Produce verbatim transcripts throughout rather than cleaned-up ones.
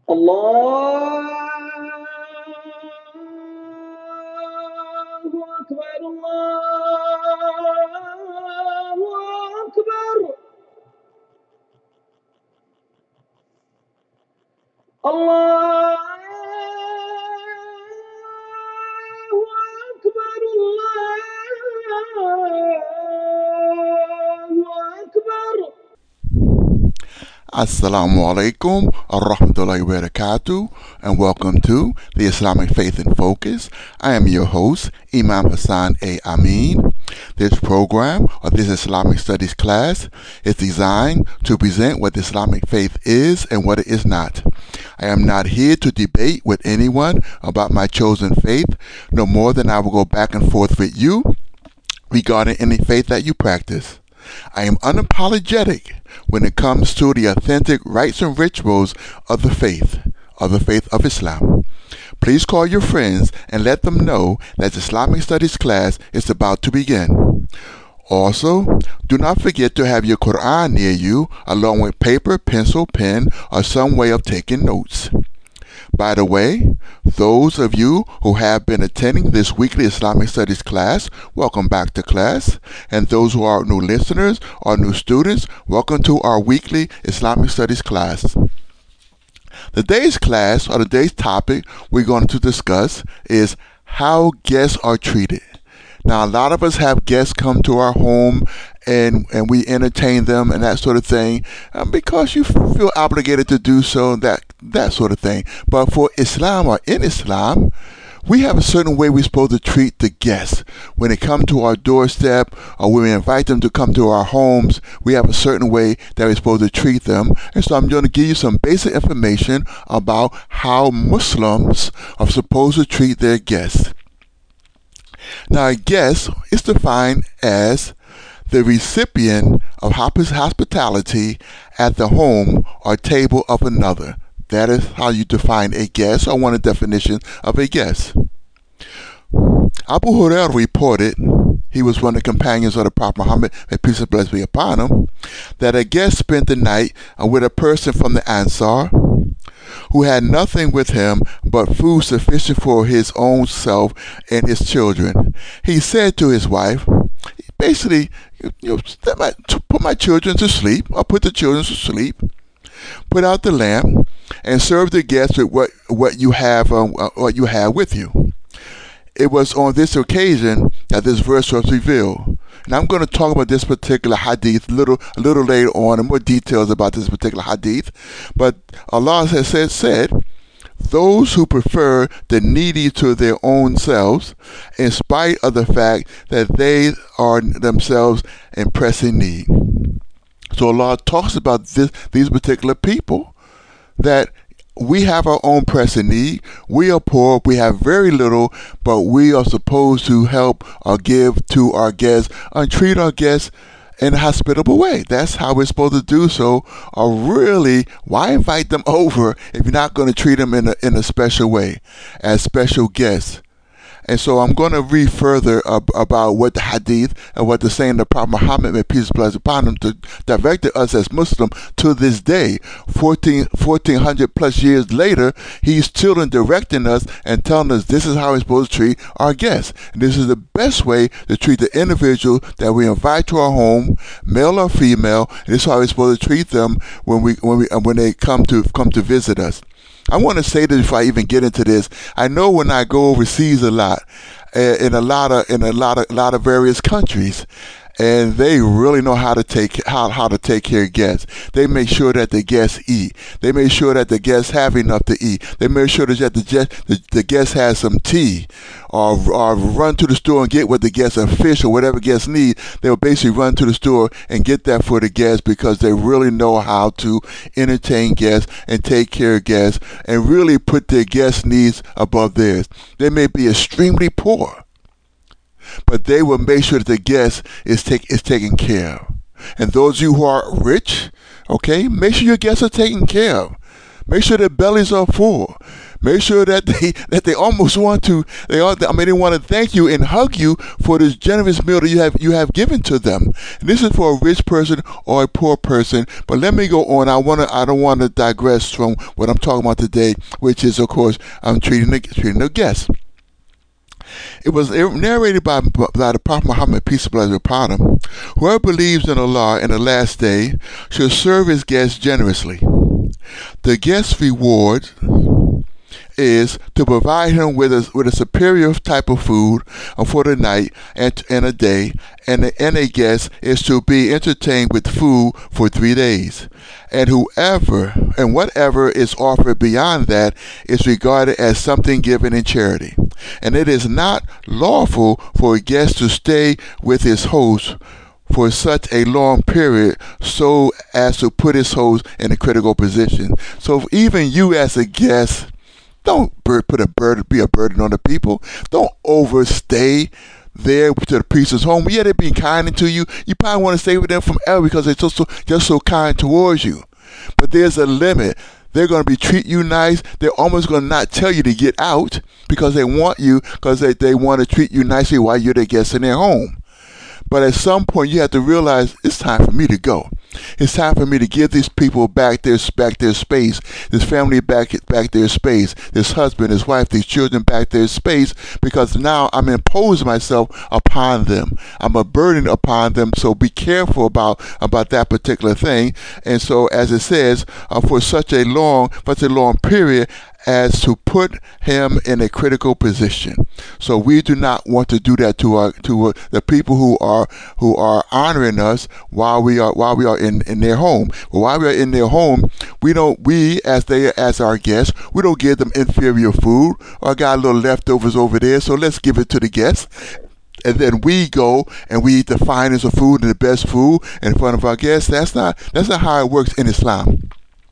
الله أكبر الله أكبر الله أكبر الله أكبر. Assalamu alaikum arahmatullahi wabarakatuh, and welcome to the Islamic Faith in Focus. I am your host, Imam Hassan A. Amin. This program, or this Islamic Studies class, is designed to present what the Islamic faith is and what it is not. I am not here to debate with anyone about my chosen faith, no more than I will go back and forth with you regarding any faith that you practice. I am unapologetic when it comes to the authentic rites and rituals of the faith, of the faith of Islam. Please call your friends and let them know that the Islamic Studies class is about to begin. Also, do not forget to have your Quran near you, along with paper, pencil, pen, or some way of taking notes. By the way, those of you who have been attending this weekly Islamic Studies class, welcome back to class. And those who are new listeners or new students, welcome to our weekly Islamic Studies class. The day's class, or the day's topic we're going to discuss, is how guests are treated. Now, a lot of us have guests come to our home and, and we entertain them and that sort of thing um, because you feel obligated to do so, that, that sort of thing. But for Islam, or in Islam, we have a certain way we're supposed to treat the guests. When they come to our doorstep or when we invite them to come to our homes, we have a certain way that we're supposed to treat them. And so I'm going to give you some basic information about how Muslims are supposed to treat their guests. Now, a guest is defined as the recipient of hospitality at the home or table of another. That is how you define a guest, or one of the definitions of a guest. Abu Hurairah reported, he was one of the companions of the Prophet Muhammad, may peace and blessings be upon him, that a guest spent the night with a person from the Ansar who had nothing with him but food sufficient for his own self and his children. He said to his wife, basically, you know, put my children to sleep, or put the children to sleep, put out the lamp, and serve the guests with what, what you have um, what you have with you. It was on this occasion that this verse was revealed. And I'm going to talk about this particular hadith a little, a little later on, and more details about this particular hadith. But Allah has said, said, those who prefer the needy to their own selves, in spite of the fact that they are themselves in pressing need. So Allah talks about this, these particular people, that we have our own pressing need. We are poor. We have very little, but we are supposed to help or give to our guests and treat our guests in a hospitable way. That's how we're supposed to do so. Or really, why invite them over if you're not going to treat them in a, in a special way, as special guests? And so I'm going to read further uh, about what the hadith and what the saying of the Prophet Muhammad, may peace and blessings upon him, to direct us as Muslims to this day. fourteen, fourteen hundred plus years later, he's still directing us and telling us this is how we're supposed to treat our guests. And this is the best way to treat the individual that we invite to our home, male or female. And this is how we're supposed to treat them when we when we when they come to come to visit us. I want to say this before I even get into this. I know when I go overseas a lot, uh, in a lot of in a lot of lot of various countries, and they really know how to take how how to take care of guests. They make sure that the guests eat. They make sure that the guests have enough to eat. They make sure that the the, the guests has some tea, or or run to the store and get what the guests, a fish or whatever guests need. They'll basically run to the store and get that for the guests, because they really know how to entertain guests and take care of guests and really put their guests' needs above theirs. They may be extremely poor, but they will make sure that the guest is take is taken care of. And those of you who are rich, okay, make sure your guests are taken care of. Make sure their bellies are full. Make sure that they that they almost want to they all I mean they want to thank you and hug you for this generous meal that you have you have given to them. And this is for a rich person or a poor person. But let me go on. I want to I don't want to digress from what I'm talking about today, which is of course I'm treating the treating the guests. It was narrated by, by the Prophet Muhammad, peace and blessings upon him. Whoever believes in Allah in the last day should serve his guests generously. The guest's reward is to provide him with a, with a superior type of food for the night and, and a day, and, the, and a guest is to be entertained with food for three days. And whoever and whatever is offered beyond that is regarded as something given in charity. And it is not lawful for a guest to stay with his host for such a long period so as to put his host in a critical position. So even you as a guest, don't put a burden, be a burden on the people. Don't overstay there to the priest's home. Yeah, they're being kind to you. You probably want to stay with them forever because they're just so, just so kind towards you. But there's a limit. They're going to be treat you nice. They're almost going to not tell you to get out because they want you, because they, they want to treat you nicely while you're the guest in their home. But at some point, you have to realize it's time for me to go. It's time for me to give these people back their back their space, this family back back their space, this husband, his wife, these children back their space, because now I'm imposing myself upon them. I'm a burden upon them. So be careful about about that particular thing. And so, as it says, uh, for such a long, such a long period, as to put him in a critical position. So we do not want to do that to our to uh, the people who are who are honoring us while we are while we are in, in their home. But while we are in their home, we don't we as they as our guests, we don't give them inferior food or got a little leftovers over there. So let's give it to the guests. And then we go and we eat the finest of food and the best food in front of our guests. That's not that's not how it works in Islam.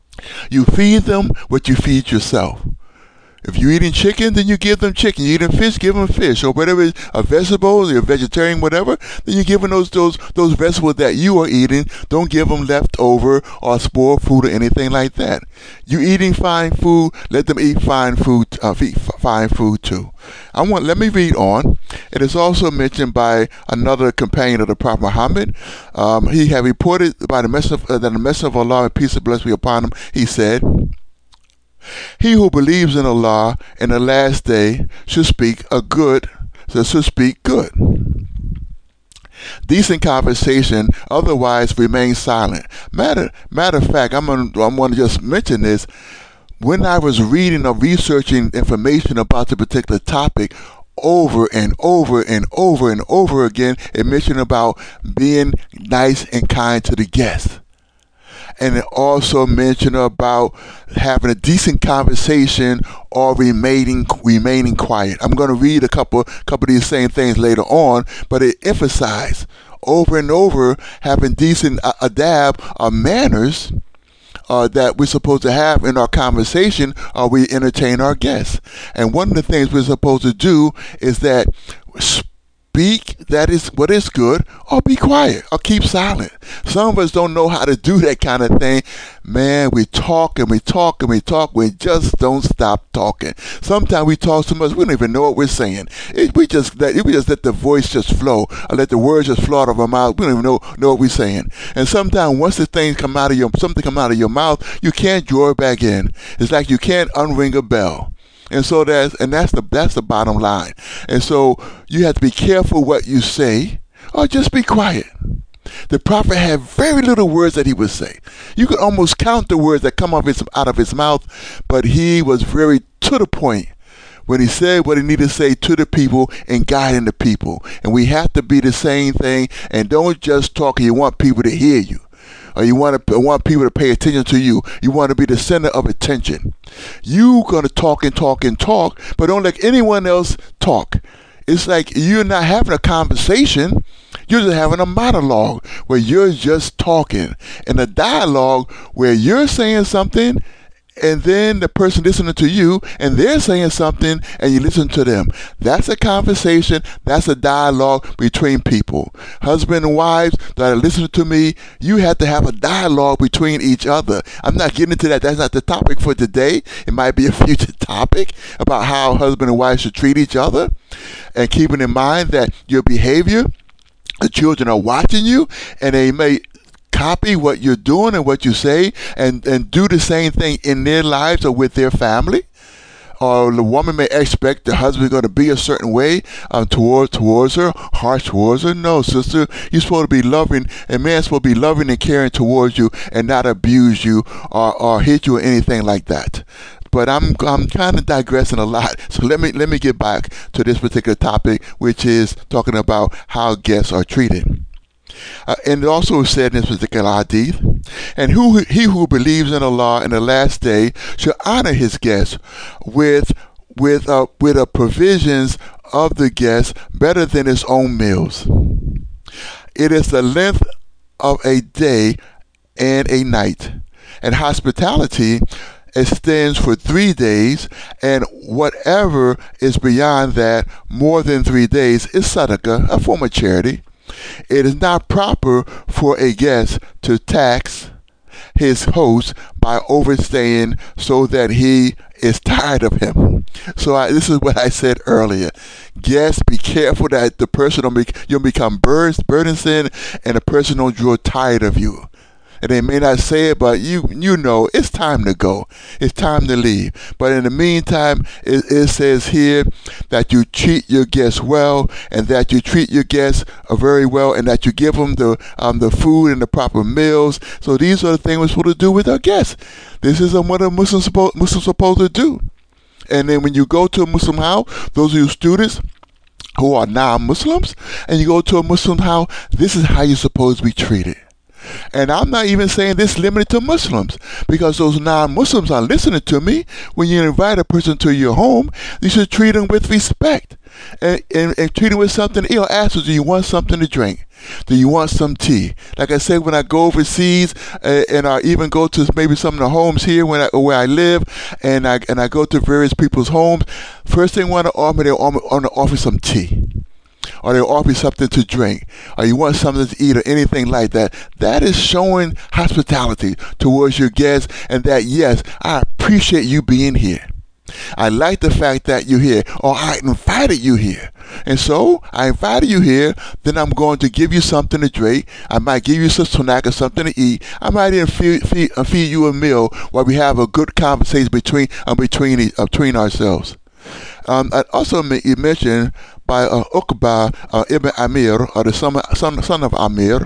You feed them what you feed yourself. If you're eating chicken, then you give them chicken. You're eating fish, give them fish. Or whatever is a vegetable, you're a vegetarian, whatever, then you're giving those those those vegetables that you are eating. Don't give them leftover or spoiled food or anything like that. You eating fine food, let them eat fine food, uh, eat fine food too. I want. Let me read on. It is also mentioned by another companion of the Prophet Muhammad. Um, he had reported by the messenger uh, that the messenger of Allah, and peace and blessings be upon him, he said, "He who believes in Allah and the last day should speak a good, so should speak good. Decent conversation, otherwise remain silent." Matter matter of fact, I'm gonna I'm gonna just mention this. When I was reading or researching information about the particular topic, over and over and over and over again, it mentioned about being nice and kind to the guests. And it also mentioned about having a decent conversation or remaining remaining quiet. I'm going to read a couple couple of these same things later on, but it emphasized over and over having decent uh, adab or manners uh, that we're supposed to have in our conversation or we entertain our guests. And one of the things we're supposed to do is that speak that is what is good, or be quiet, or keep silent. Some of us don't know how to do that kind of thing. Man, we talk and we talk and we talk. We just don't stop talking. Sometimes we talk so much we don't even know what we're saying. It, we just let we just let the voice just flow, or let the words just flow out of our mouth. We don't even know know what we're saying. And sometimes once the things come out of your something come out of your mouth, you can't draw it back in. It's like you can't unring a bell. And so that's and that's the that's the bottom line. And so you have to be careful what you say, or just be quiet. The prophet had very little words that he would say. You could almost count the words that come out of his, out of his mouth, but he was very to the point when he said what he needed to say to the people and guiding the people. And we have to be the same thing, and don't just talk and you want people to hear you. Or you want to want people to pay attention to you. You want to be the center of attention. You're going to talk and talk and talk, but don't let anyone else talk. It's like you're not having a conversation. You're just having a monologue where you're just talking. And a dialogue where you're saying something and then the person listening to you, and they're saying something, and you listen to them. That's a conversation. That's a dialogue between people. Husband and wives that are listening to me, you have to have a dialogue between each other. I'm not getting into that. That's not the topic for today. It might be a future topic about how husband and wife should treat each other, and keeping in mind that your behavior, the children are watching you, and they may copy what you're doing and what you say, and, and do the same thing in their lives or with their family. Or the woman may expect the husband going to be a certain way um, towards towards her, harsh towards her. No, sister, you're supposed to be loving, and man's supposed to be loving and caring towards you, and not abuse you or, or hit you or anything like that. But I'm I'm kind of digressing a lot, so let me let me get back to this particular topic, which is talking about how guests are treated. Uh, and it also said in this particular hadith, and who he who believes in Allah in the last day shall honor his guests with with uh, with a provisions of the guest better than his own meals. It is the length of a day and a night, and hospitality extends for three days, and whatever is beyond that, more than three days, is sadaqah, a form of charity. It is not proper for a guest to tax his host by overstaying so that he is tired of him. So I, this is what I said earlier. Guests, be careful that the person don't be, you'll become burdensome, and the person don't grow tired of you. And they may not say it, but you you know it's time to go. It's time to leave. But in the meantime, it, it says here that you treat your guests well, and that you treat your guests uh, very well, and that you give them the um, the food and the proper meals. So these are the things we're supposed to do with our guests. This is what a Muslim supposed Muslim supposed to do. And then when you go to a Muslim house, those of you students who are non-Muslims, and you go to a Muslim house, this is how you're supposed to be treated. And I'm not even saying this limited to Muslims, because those non-Muslims are listening to me. When you invite a person to your home, you should treat them with respect, and, and, and treat them with something. He'll ask you, do you want something to drink? Do you want some tea? Like I said, when I go overseas, uh, and I even go to maybe some of the homes here when I, where I live, and I and I go to various people's homes, first thing they want to offer, they want to offer some tea, or they'll offer you something to drink, or you want something to eat, or anything like that. That is showing hospitality towards your guests, and that, yes, I appreciate you being here. I like the fact that you're here, or I invited you here. And so I invited you here, then I'm going to give you something to drink. I might give you some snack or something to eat. I might even feed, feed, uh, feed you a meal while we have a good conversation between uh, between uh, between ourselves. Um, I also you mentioned by uh, Uqba uh, ibn Amir, or the son, son, son of Amir,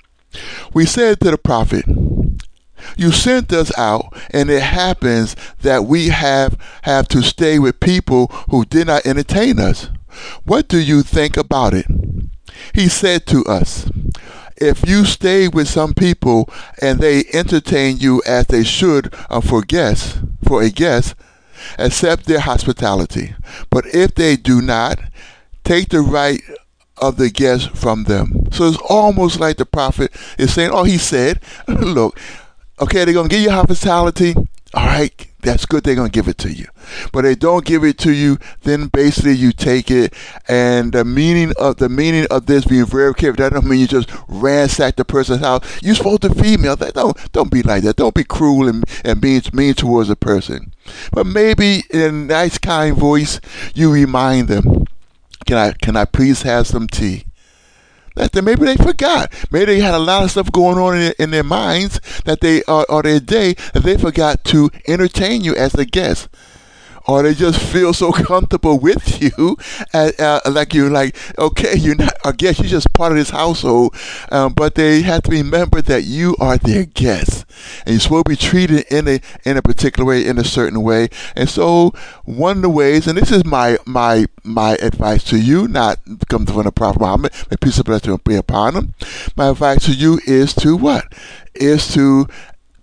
we said to the Prophet, you sent us out, and it happens that we have, have to stay with people who did not entertain us. What do you think about it? He said to us, if you stay with some people and they entertain you as they should uh, for guests, for a guest, accept their hospitality. But if they do not, take the right of the guest from them. So it's almost like the Prophet is saying, oh, he said, look, okay, they're going to give you hospitality. All right, that's good. They're going to give it to you. But they don't give it to you, then basically you take it. And the meaning of the meaning of this, being very careful, that don't mean you just ransack the person's house. You're supposed to feed me. Don't, don't be like that. Don't be cruel and, and mean, mean towards a person. But maybe in a nice, kind voice, you remind them, can I, can I please have some tea? That they, maybe they forgot. Maybe they had a lot of stuff going on in their, in their minds that they or, or their day that they forgot to entertain you as a guest, or they just feel so comfortable with you, uh, uh, like you're like, okay, you're not a guest, you're just part of this household, um, but they have to remember that you are their guest, and you're supposed to be treated in a in a particular way, in a certain way. And so one of the ways, and this is my my my advice to you, not come from the Prophet Muhammad, may peace and blessing be upon him. My advice to you is to what? Is to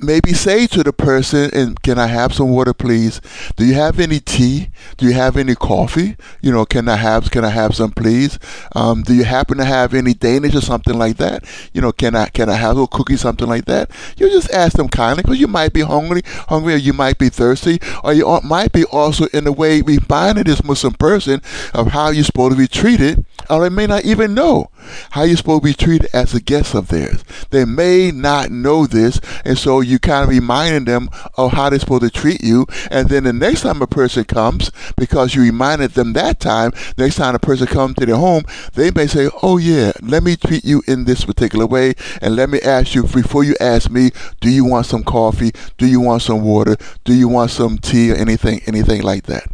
maybe say to the person, and can I have some water, please? Do you have any tea? Do you have any coffee? You know, can I have can I have some, please? Um, do you happen to have any Danish or something like that? You know, can I can I have a little cookie, something like that? You just ask them kindly, because you might be hungry, hungry, or you might be thirsty, or you might be also in a way reminding this Muslim person of how you're supposed to be treated, or they may not even know how you're supposed to be treated as a guest of theirs. They may not know this, and so you kind of reminding them of how they're supposed to treat you. And then the next time a person comes, because you reminded them that time, next time a person comes to their home, they may say, oh yeah, let me treat you in this particular way, and let me ask you, before you ask me, do you want some coffee? Do you want some water? Do you want some tea or anything, anything like that?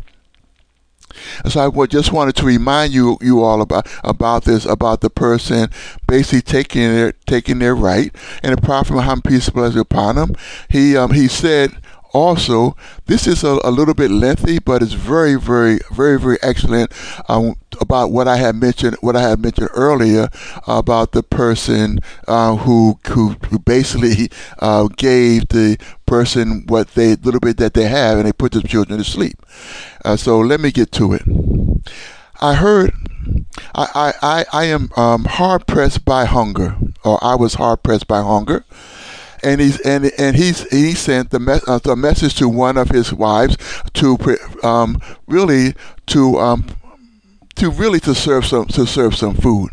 And so I just wanted to remind you, you all about about this, about the person basically taking their taking their right. And the Prophet Muhammad, peace and blessings upon him, he um he said also, this is a, a little bit lengthy, but it's very, very, very, very excellent. Um, about what I had mentioned, what I had mentioned earlier about the person uh, who, who who basically uh, gave the person what they little bit that they have, and they put the children to sleep. Uh, so let me get to it. I heard. I I I, I am um, hard pressed by hunger, or I was hard pressed by hunger. And he's and and he's he sent the, me- uh, the message to one of his wives to um, really to um, to really to serve some to serve some food.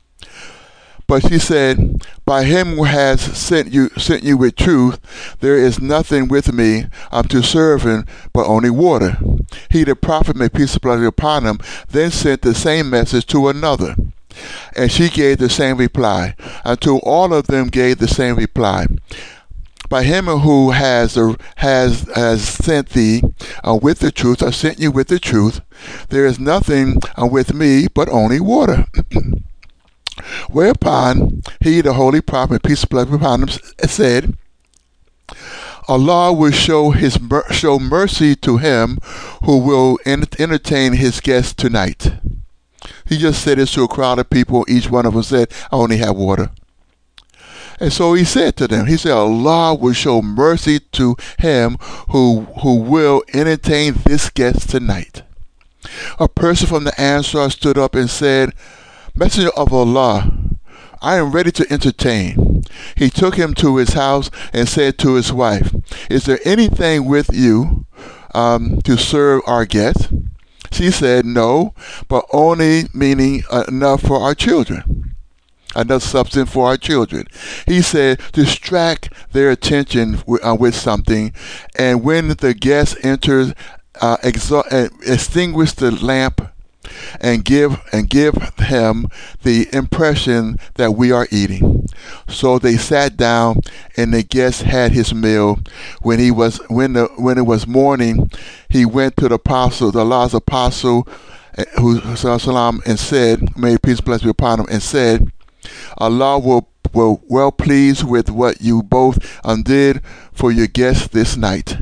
But she said, "By him who has sent you sent you with truth, there is nothing with me um, to serve him but only water." He, the prophet, may peace and blessings upon him, then sent the same message to another. And she gave the same reply, until all of them gave the same reply. By him who has uh, has has sent thee uh, with the truth, I sent you with the truth. There is nothing uh, with me but only water. Whereupon he, the holy prophet, peace and blessings upon him, said, Allah will show his mer- show mercy to him who will en- entertain his guests tonight. He just said this to a crowd of people. Each one of them said, I only have water. And so he said to them, he said, Allah will show mercy to him who who will entertain this guest tonight. A person from the Ansar stood up and said, Messenger of Allah, I am ready to entertain. He took him to his house and said to his wife, is there anything with you um, to serve our guests? She said, no, but only meaning uh, enough for our children. Enough substance for our children. He said, distract their attention w- uh, with something, and when the guest enters, uh, exha- uh, extinguish the lamp and give and give him the impression that we are eating. So they sat down, and the guest had his meal. When he was when the when it was morning, he went to the apostle, the Allah's apostle, who salam, and said, may peace and blessings be upon him, and said, Allah will will well pleased with what you both undid for your guests this night.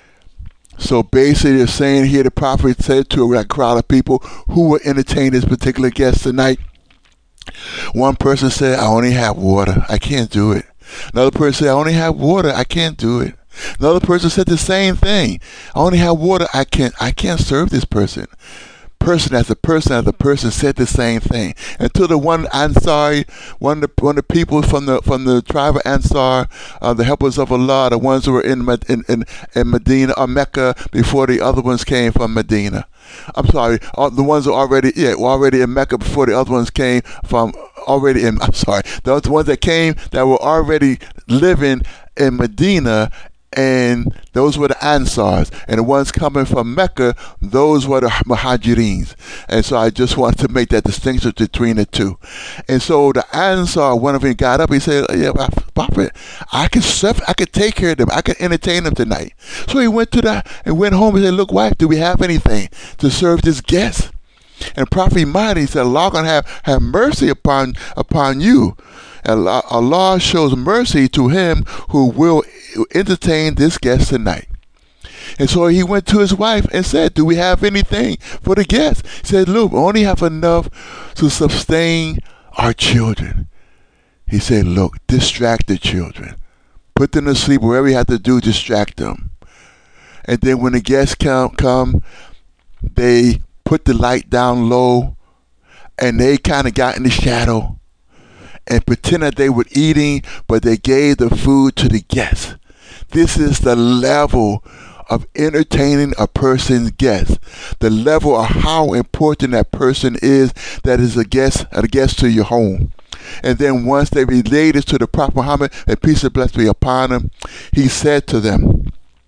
So basically, they're saying here, the prophet said to a crowd of people who will entertain this particular guest tonight. One person said, I only have water. I can't do it. Another person said, I only have water. I can't do it. Another person said the same thing. I only have water. I can't, I can't serve this person. Person after person after person said the same thing, until the one Ansar, one of the one of the people from the from the tribe of Ansar, uh, the helpers of Allah, the ones who were in in in, in Medina or Mecca before the other ones came from Medina. I'm sorry, uh, the ones who already yeah were already in Mecca before the other ones came from already in. I'm sorry, those ones that came that were already living in Medina. And those were the Ansars, and the ones coming from Mecca, those were the Muhajireens. And so I just wanted to make that distinction between the two. And so the Ansar, one of them got up, he said, yeah, Prophet, I can serve, I can take care of them, I can entertain them tonight. So he went to the and went home and said, look, wife, do we have anything to serve this guest? And Prophet reminded, he said, Allah gonna have, have mercy upon upon you. And Allah shows mercy to him who will entertain this guest tonight. And so he went to his wife and said, do we have anything for the guest? He said, look, we only have enough to sustain our children. He said, look, distract the children. put them to sleep, whatever he had to do, distract them. And then when the guests come, come, they put the light down low, and they kind of got in the shadow and pretended they were eating, but they gave the food to the guests. This is the level of entertaining a person's guest, the level of how important that person is that is a guest, a guest to your home. And then once they relayed this to the Prophet Muhammad, and peace and blessings be upon him, he said to them,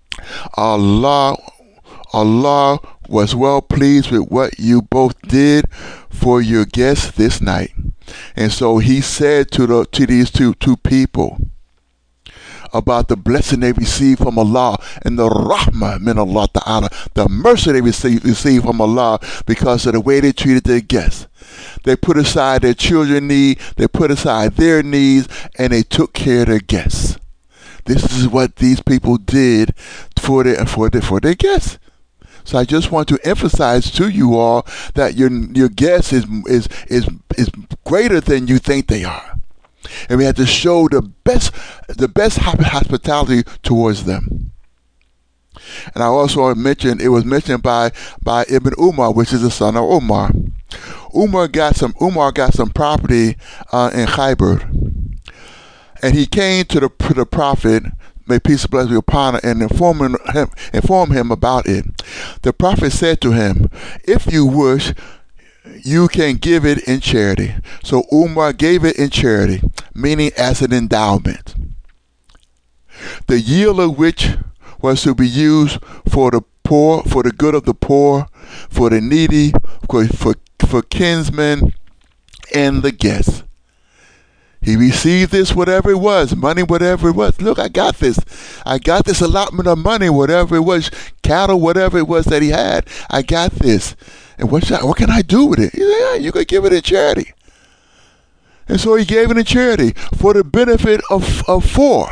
Allah, Allah was well pleased with what you both did for your guests this night. And so he said to the to these two two people about the blessing they received from Allah and the rahmah min Allah ta'ala, the mercy they received, received from Allah because of the way they treated their guests. They put aside their children's need, they put aside their needs, and they took care of their guests. This is what these people did for their, for their, for their guests. So I just want to emphasize to you all that your your guest is is is is greater than you think they are. And we have to show the best the best hospitality towards them. And I also mentioned, it was mentioned by, by Ibn Umar, which is the son of Umar. Umar got some Umar got some property uh, in Khaybar. And he came to the, to the Prophet, may peace and blessings be upon him, and inform him, inform him about it. The Prophet said to him, if you wish, you can give it in charity. So Umar gave it in charity, meaning as an endowment, the yield of which was to be used for the poor, for the good of the poor, for the needy, for, for, for kinsmen and the guests. He received this, whatever it was, money, whatever it was. Look, I got this. I got this allotment of money, whatever it was, cattle, whatever it was that he had. I got this. And what, should I, what can I do with it? He said, yeah, you could give it in charity. And so he gave it in charity for the benefit of, of four.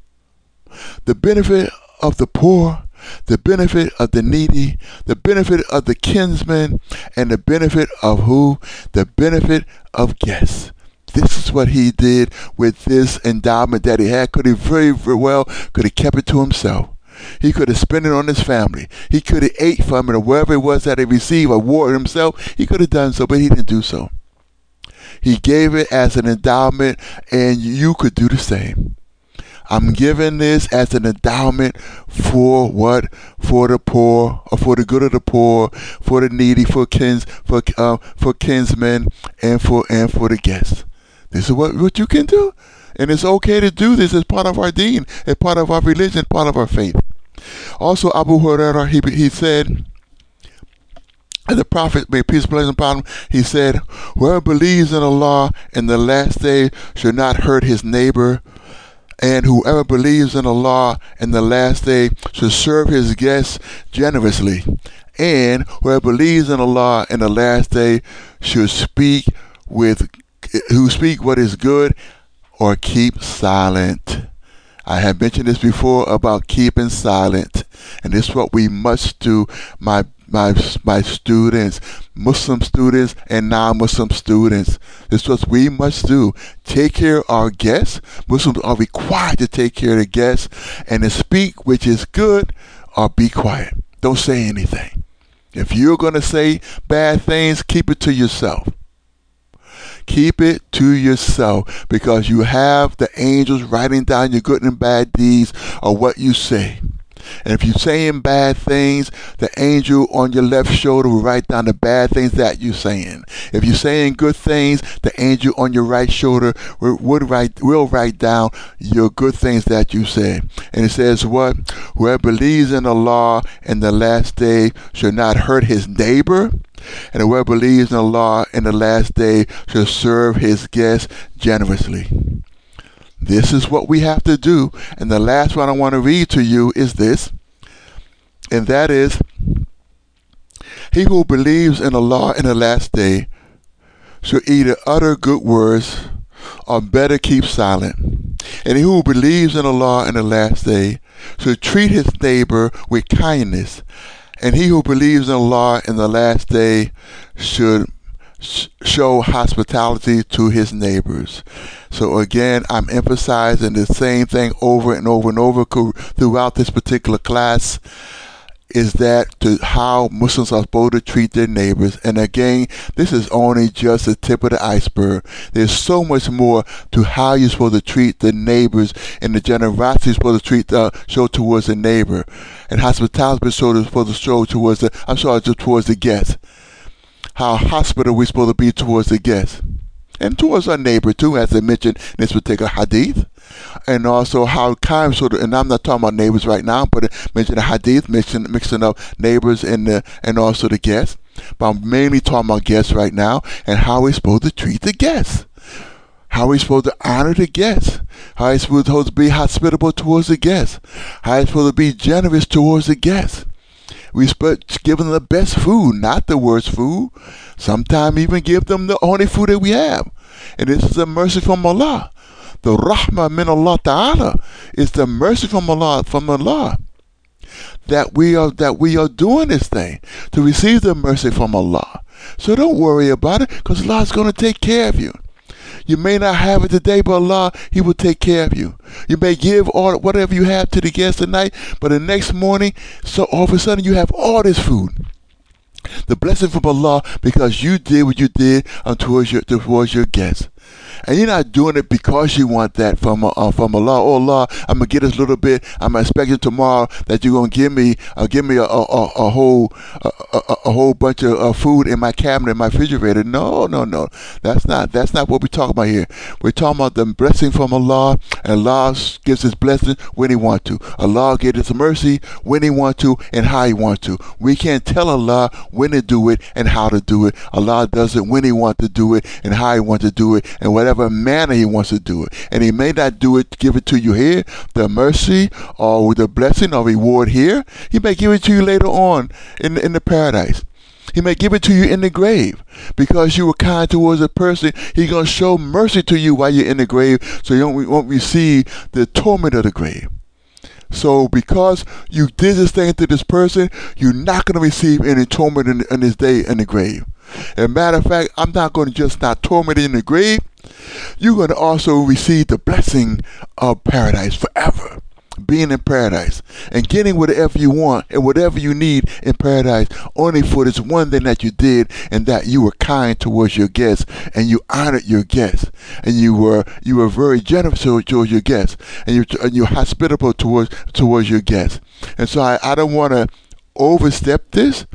The benefit of the poor, the benefit of the needy, the benefit of the kinsmen, and the benefit of who? The benefit of guests. This is what he did with this endowment that he had. Could he very, very well could have kept it to himself. He could have spent it on his family. He could have ate from it, or wherever it was that he received, or wore it himself. He could have done so, but he didn't do so. He gave it as an endowment, and you could do the same. I'm giving this as an endowment for what? For the poor, or for the good of the poor, for the needy, for kins, for uh, for kinsmen, and for and for the guests. This is what, what you can do. And it's okay to do this as part of our deen, as part of our religion, part of our faith. Also, Abu Hurairah, he, he said, and the Prophet, may peace and blessings upon him, he said, whoever believes in Allah in the last day should not hurt his neighbor. And whoever believes in Allah in the last day should serve his guests generously. And whoever believes in Allah in the last day should speak with who speak what is good or keep silent. I have mentioned this before about keeping silent, and this is what we must do, my my my students, Muslim students and non-Muslim students. This is what we must do. Take care of our guests. Muslims are required to take care of the guests and to speak which is good or be quiet. Don't say anything. If you're going to say bad things, keep it to yourself. Keep it to yourself, because you have the angels writing down your good and bad deeds or what you say. And if you're saying bad things, the angel on your left shoulder will write down the bad things that you're saying. If you're saying good things, the angel on your right shoulder will, will, write, will write down your good things that you said. And it says what? Whoever believes in Allah in the last day should not hurt his neighbor. And whoever believes in Allah in the last day should serve his guests generously. This is what we have to do. And the last one I want to read to you is this. And that is, he who believes in Allah in the last day should either utter good words or better keep silent. And he who believes in Allah in the last day should treat his neighbor with kindness. And he who believes in Allah in the last day should sh- show hospitality to his neighbors. So again, I'm emphasizing the same thing over and over and over co- throughout this particular class, is that to how Muslims are supposed to treat their neighbors. And again, this is only just the tip of the iceberg. There's so much more to how you're supposed to treat the neighbors and the generosity you're supposed to treat, uh, show towards the neighbor, and hospitality is supposed to show towards the, I'm sorry, towards the guest. How hospitable we're supposed to be towards the guest. And towards our neighbor too, as I mentioned in this particular hadith. And also how kind sort of, and I'm not talking about neighbors right now, but mention the hadith, mixing, mixing up neighbors and the, and also the guests. But I'm mainly talking about guests right now, and how we're supposed to treat the guests. How we're supposed to honor the guests. How we're supposed to be hospitable towards the guests. How we're supposed to be generous towards the guests. We supposed give them the best food, not the worst food. Sometimes even give them the only food that we have. And this is a mercy from Allah. The rahmah min Allah Ta'ala is the mercy from Allah, from Allah. That we are that we are doing this thing to receive the mercy from Allah. So don't worry about it, because Allah is going to take care of you. You may not have it today, but Allah, He will take care of you. You may give all whatever you have to the guests tonight, but the next morning, so all of a sudden you have all this food. The blessing from Allah, because you did what you did uh, towards your towards your guests. And you're not doing it because you want that from uh, from Allah. Oh Allah, I'm gonna get this little bit. I'm expecting tomorrow that you're gonna give me uh, give me a a, a, a whole a, a, a whole bunch of uh, food in my cabinet, in my refrigerator. No, no, no. That's not that's not what we're talking about here. We're talking about the blessing from Allah, and Allah gives His blessing when He wants to. Allah gives His mercy when He wants to and how He wants to. We can't tell Allah when to do it and how to do it. Allah does it when He wants to do it and how He wants to do it, and whatever manner He wants to do it. And He may not do it, give it to you here, the mercy or the blessing or reward here. He may give it to you later on in, in the paradise. He may give it to you in the grave. Because you were kind towards a person, He's going to show mercy to you while you're in the grave, so you don't, won't receive the torment of the grave. So because you did this thing to this person, you're not going to receive any torment in, in this day in the grave. As a matter of fact, I'm not going to just not torment in the grave. You're going to also receive the blessing of paradise forever. Being in paradise and getting whatever you want and whatever you need in paradise, only for this one thing that you did, and that you were kind towards your guests, and you honored your guests, and you were you were very generous towards your guests, and you and you're hospitable towards towards your guests. And so I, I don't want to overstep this,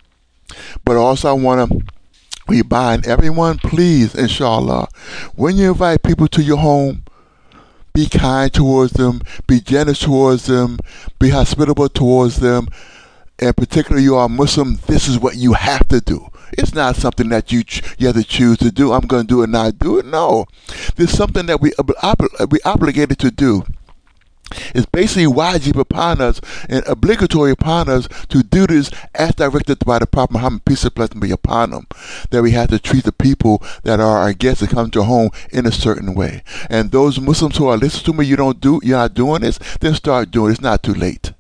but also I want to remind everyone, please, inshallah, when you invite people to your home, be kind towards them, be generous towards them, be hospitable towards them, and particularly you are Muslim, this is what you have to do. It's not something that you ch- you have to choose to do. I'm going to do it, not do it. No, there's something that we ob- ob- we obligated to do. It's basically wajib upon us and obligatory upon us to do this as directed by the Prophet Muhammad, peace and blessing be upon him, that we have to treat the people that are our guests that come to our home in a certain way. And those Muslims who are listening to me, you don't do, you're not doing this, then start doing it. It's not too late.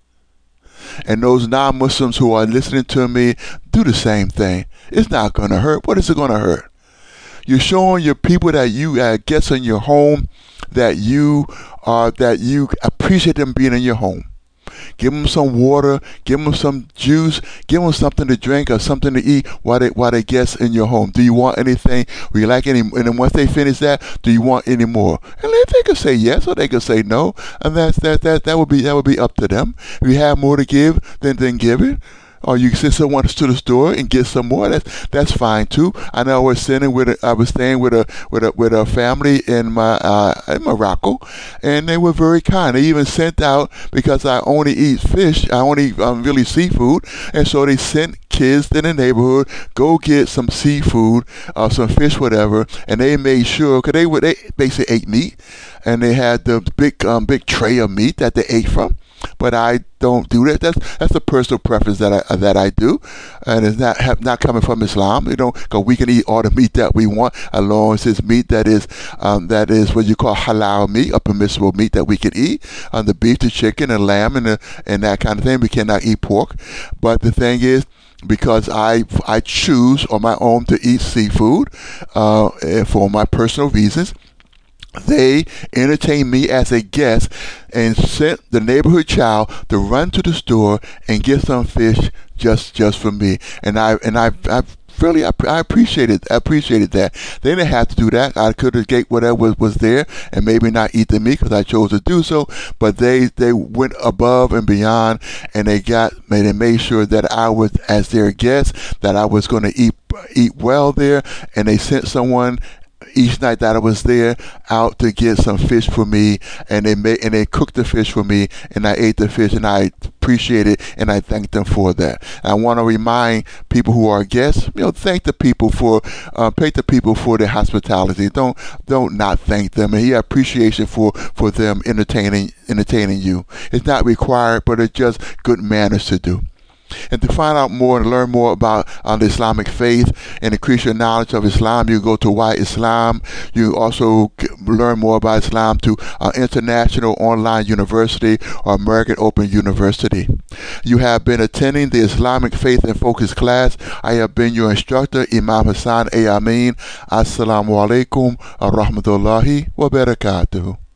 And those non-Muslims who are listening to me, do the same thing. It's not going to hurt. What is it going to hurt? You're showing your people that you uh, guests in your home that you are that you appreciate them being in your home. Give them some water, give them some juice, give them something to drink or something to eat while they while they guests in your home. Do you want anything? Would you like any? And then once they finish that, do you want any more? And if they could say yes or they could say no, and that's that that that would be that would be up to them. If you have more to give, then then give it. Or you send someone to the store and get some more. That's that's fine too. I know I was sitting with a, I was staying with a with a with a family in my uh, in Morocco, and they were very kind. They even sent out, because I only eat fish, I only um, really seafood, and so they sent kids in the neighborhood go get some seafood, uh, some fish, whatever, and they made sure, because they were they basically ate meat, and they had the big um, big tray of meat that they ate from. But I don't do that. That's that's a personal preference that I that I do, and it's not have, not coming from Islam. You know, because we can eat all the meat that we want, as long as it's meat that is um, that is what you call halal meat, a permissible meat that we can eat. Um, the beef, the chicken, and lamb, and the, and that kind of thing. We cannot eat pork. But the thing is, because I I choose on my own to eat seafood uh, for my personal reasons. They entertained me as a guest and sent the neighborhood child to run to the store and get some fish just just for me. And I and I I really I, I appreciated I appreciated that. They didn't have to do that. I could have ate whatever was, was there and maybe not eat the meat because I chose to do so. But they they went above and beyond, and they got they made sure that I was, as their guest, that I was going to eat eat well there, and they sent someone each night that I was there out to get some fish for me, and they made and they cooked the fish for me, and I ate the fish, and I appreciate it, and I thank them for that. I want to remind people who are guests, you know, thank the people for uh, thank the people for their hospitality. Don't don't not thank them, and yeah, appreciation for for them entertaining entertaining you. It's not required, but it's just good manners to do. And to find out more and learn more about uh, the Islamic faith and increase your knowledge of Islam, you go to Why Islam. You also c- learn more about Islam to uh, International Online University or American Open University. You have been attending the Islamic Faith and Focus class. I have been your instructor, Imam Hassan A. Amin. Assalamu alaikum wa rahmatullahi wa barakatuh.